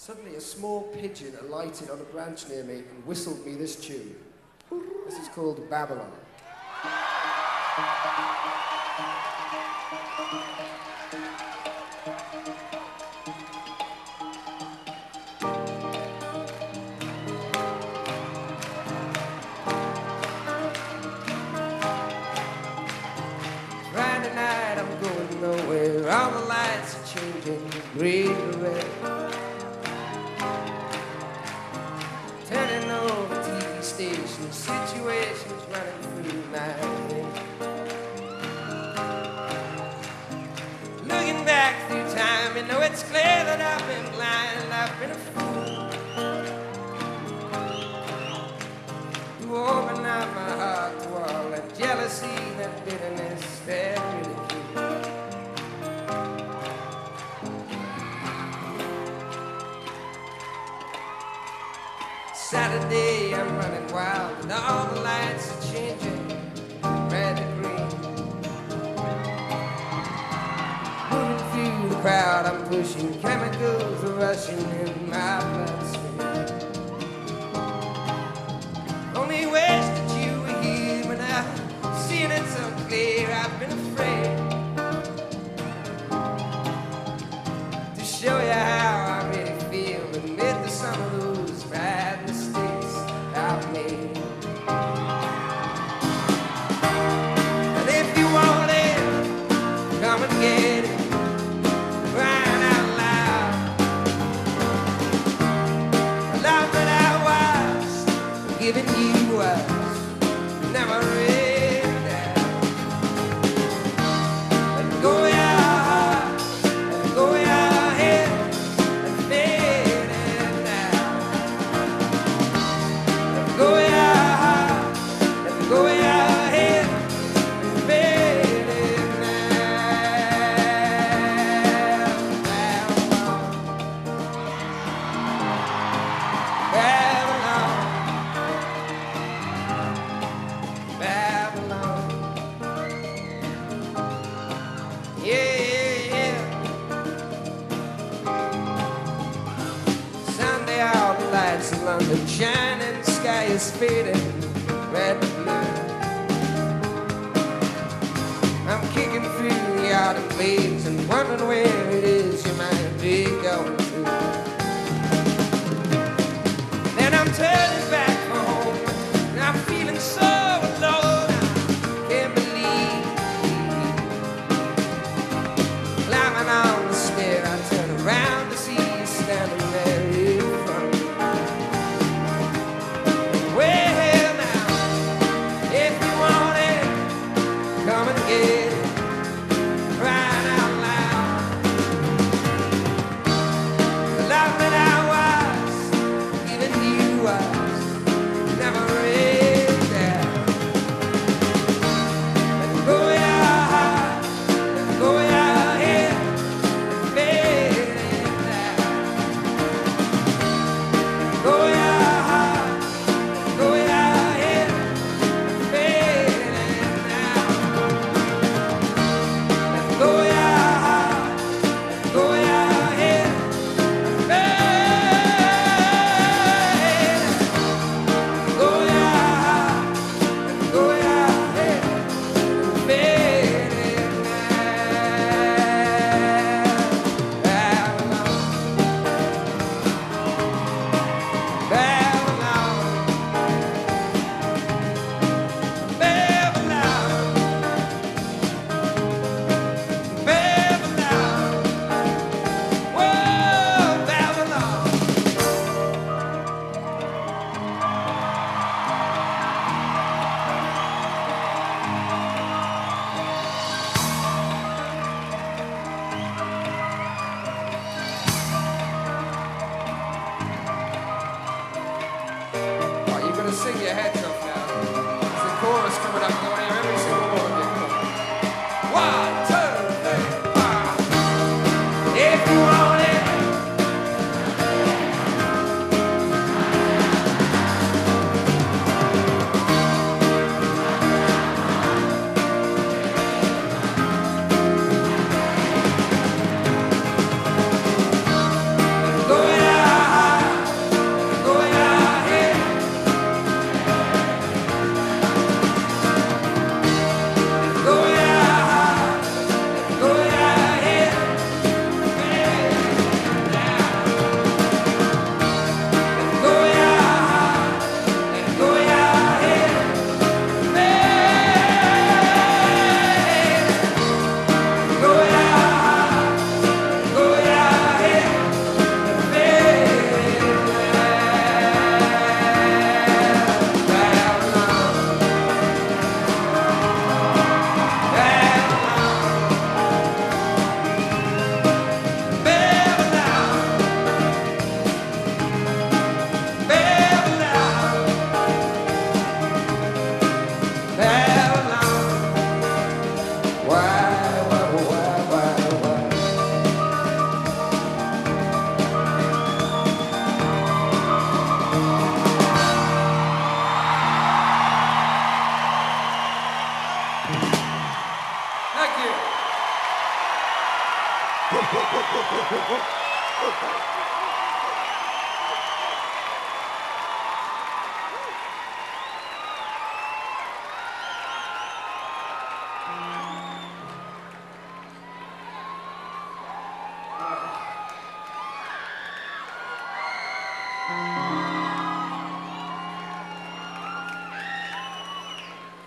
Suddenly a small pigeon alighted on a branch near me and whistled me this tune. This is called Babylon. Friday night I'm going nowhere, all the lights are changing from green to red. Turning over TV stations, situations running through my head. Looking back through time, you know it's clear that I've been blind, I've been a fool to open up my heart to all that jealousy, that bitterness, that ridicule. Saturday, I'm running wild, and all the lights are changing, red to green. Moving through the crowd, I'm pushing, chemicals are rushing in my bloodstream. Only wish that you were here, but now seeing it so clear, I've been afraid to show you how I really feel amid the some of those bad mistakes I've made. And if you want it, come and get it, crying out loud. The love that I was giving you was never really down. Let go your heart, let go your head, and fade it now. Let go your heart, let go your head, and fade it now. Babylon, Babylon, yeah, yeah, yeah. Sunday, all the lights in London shining, the sky is fading, red and blue. I'm kicking through the autumn leaves and wondering where it is you might be going to. Then I'm turning back for home, and I'm feeling so alone. I can't believe. Climbing on the stair, I turn around to see you standing there in front. Well now, if you want it, come and get it, crying out loud. The love that I was giving you was never really there. Let go your heart, let go your head, and fade it now. Let go your heart, let go your head, and fade it now. Let go your heart, let go your head, and fade it. Let go your heart, let go your head, and fade it now. Babylon, Babylon, Babylon, Babylon, whoa, Babylon. Oh, you're gonna sing your heads off now. There's the chorus coming up. I want to hear every single one of you. Come on. 1, 2, 3, 4. If you want it, go it out. you.